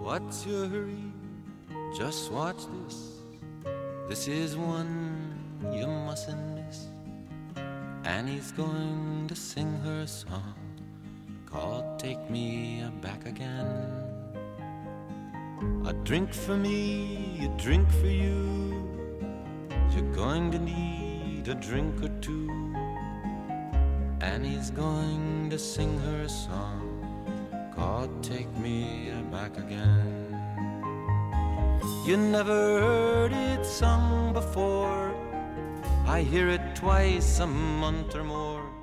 What's your hurry? Just watch this. This is one you mustn't miss. Annie's going to sing her song called Take Me Back Again. A drink for me, a drink for you. You're going to need a drink or two. Annie's going to sing her song called Take Me Back Again. You never heard it sung before. I hear it twice a month or more.